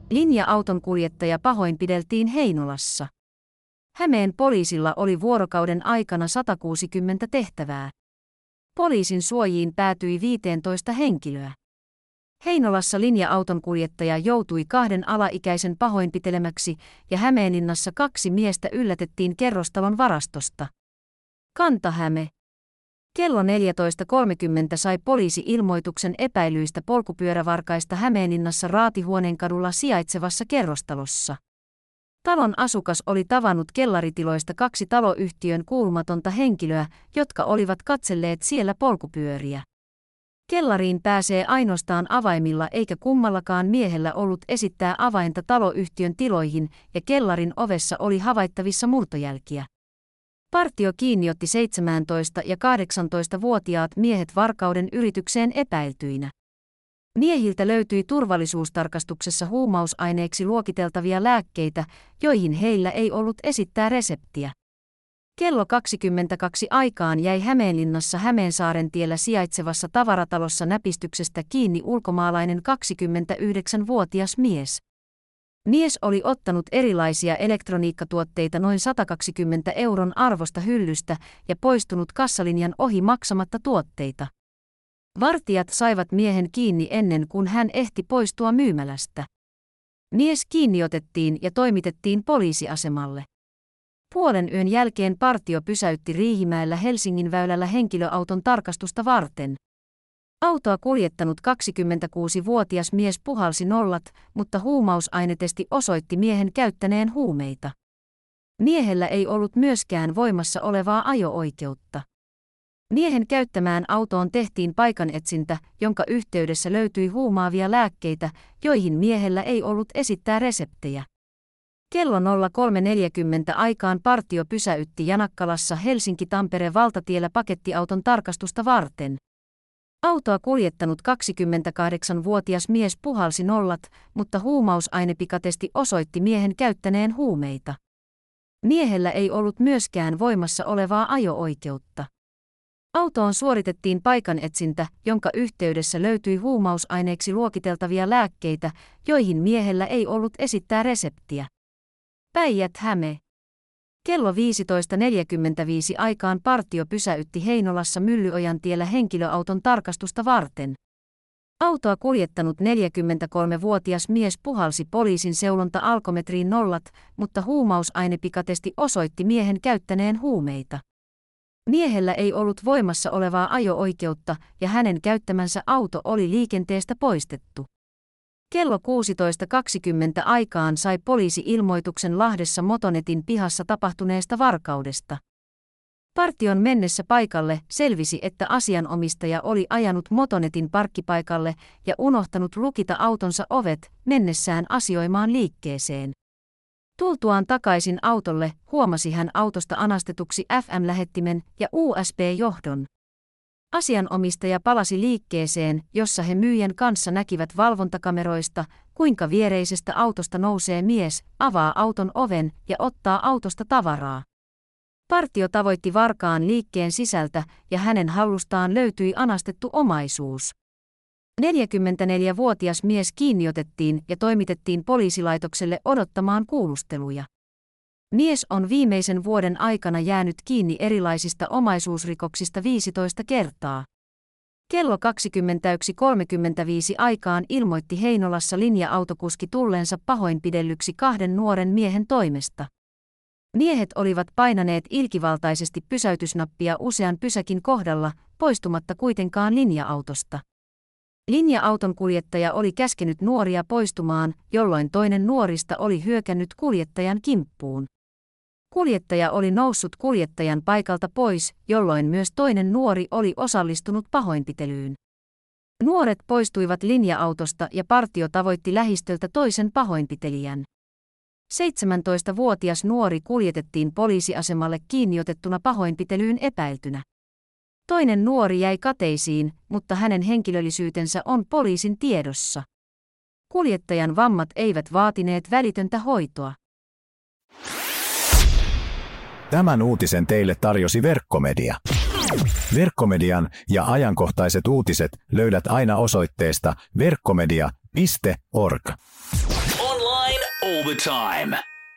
Linja-auton kuljettaja pahoinpideltiin Heinolassa. Hämeen poliisilla oli vuorokauden aikana 160 tehtävää. Poliisin suojiin päätyi 15 henkilöä. Heinolassa linja-auton kuljettaja joutui 2 alaikäisen pahoinpitelemäksi ja Hämeenlinnassa 2 miestä yllätettiin kerrostalon varastosta. Kanta-Häme. Kello 14.30 sai poliisi ilmoituksen epäilyistä polkupyörävarkaista Hämeenlinnassa Raatihuoneenkadulla sijaitsevassa kerrostalossa. Talon asukas oli tavannut kellaritiloista 2 taloyhtiön kuulumatonta henkilöä, jotka olivat katselleet siellä polkupyöriä. Kellariin pääsee ainoastaan avaimilla eikä kummallakaan miehellä ollut esittää avainta taloyhtiön tiloihin ja kellarin ovessa oli havaittavissa murtojälkiä. Partio kiinniotti 17- ja 18-vuotiaat miehet varkauden yritykseen epäiltyinä. Miehiltä löytyi turvallisuustarkastuksessa huumausaineeksi luokiteltavia lääkkeitä, joihin heillä ei ollut esittää reseptiä. Kello 22 aikaan jäi Hämeenlinnassa Hämeensaarentiellä sijaitsevassa tavaratalossa näpistyksestä kiinni ulkomaalainen 29-vuotias mies. Mies oli ottanut erilaisia elektroniikkatuotteita noin 120 € arvosta hyllystä ja poistunut kassalinjan ohi maksamatta tuotteita. Vartijat saivat miehen kiinni ennen kuin hän ehti poistua myymälästä. Mies kiinniotettiin ja toimitettiin poliisiasemalle. Puolen yön jälkeen partio pysäytti Riihimäellä Helsingin väylällä henkilöauton tarkastusta varten. Autoa kuljettanut 26-vuotias mies puhalsi nollat, mutta huumausainetesti osoitti miehen käyttäneen huumeita. Miehellä ei ollut myöskään voimassa olevaa ajo-oikeutta. Miehen käyttämään autoon tehtiin paikanetsintä, jonka yhteydessä löytyi huumaavia lääkkeitä, joihin miehellä ei ollut esittää reseptejä. Kello 03.40 aikaan partio pysäytti Janakkalassa Helsinki-Tampere valtatiellä pakettiauton tarkastusta varten. Autoa kuljettanut 28-vuotias mies puhalsi nollat, mutta huumausainepikatesti osoitti miehen käyttäneen huumeita. Miehellä ei ollut myöskään voimassa olevaa ajo-oikeutta. Autoon suoritettiin paikanetsintä, jonka yhteydessä löytyi huumausaineeksi luokiteltavia lääkkeitä, joihin miehellä ei ollut esittää reseptiä. Päijät-Häme. Kello 15.45 aikaan partio pysäytti Heinolassa Myllyojantiellä henkilöauton tarkastusta varten. Autoa kuljettanut 43-vuotias mies puhalsi poliisin seulonta-alkometriin nollat, mutta huumausainepikatesti osoitti miehen käyttäneen huumeita. Miehellä ei ollut voimassa olevaa ajo-oikeutta ja hänen käyttämänsä auto oli liikenteestä poistettu. Kello 16.20 aikaan sai poliisi ilmoituksen Lahdessa Motonetin pihassa tapahtuneesta varkaudesta. Partion mennessä paikalle selvisi, että asianomistaja oli ajanut Motonetin parkkipaikalle ja unohtanut lukita autonsa ovet mennessään asioimaan liikkeeseen. Tultuaan takaisin autolle huomasi hän autosta anastetuksi FM-lähettimen ja USB-johdon. Asianomistaja palasi liikkeeseen, jossa he myyjän kanssa näkivät valvontakameroista, kuinka viereisestä autosta nousee mies, avaa auton oven ja ottaa autosta tavaraa. Partio tavoitti varkaan liikkeen sisältä ja hänen hallustaan löytyi anastettu omaisuus. 44-vuotias mies kiinniotettiin ja toimitettiin poliisilaitokselle odottamaan kuulusteluja. Mies on viimeisen vuoden aikana jäänyt kiinni erilaisista omaisuusrikoksista 15 kertaa. Kello 21.35 aikaan ilmoitti Heinolassa linja-autokuski tulleensa pahoinpidellyksi 2 nuoren miehen toimesta. Miehet olivat painaneet ilkivaltaisesti pysäytysnappia usean pysäkin kohdalla, poistumatta kuitenkaan linja-autosta. Linja-auton kuljettaja oli käskenyt nuoria poistumaan, jolloin toinen nuorista oli hyökännyt kuljettajan kimppuun. Kuljettaja oli noussut kuljettajan paikalta pois, jolloin myös toinen nuori oli osallistunut pahoinpitelyyn. Nuoret poistuivat linja-autosta ja partio tavoitti lähistöltä toisen pahoinpitelijän. 17-vuotias nuori kuljetettiin poliisiasemalle kiinniotettuna pahoinpitelyyn epäiltynä. Toinen nuori jäi kateisiin, mutta hänen henkilöllisyytensä on poliisin tiedossa. Kuljettajan vammat eivät vaatineet välitöntä hoitoa. Tämän uutisen teille tarjosi Verkkomedia. Verkkomedian ja ajankohtaiset uutiset löydät aina osoitteesta verkkomedia.org. all the time.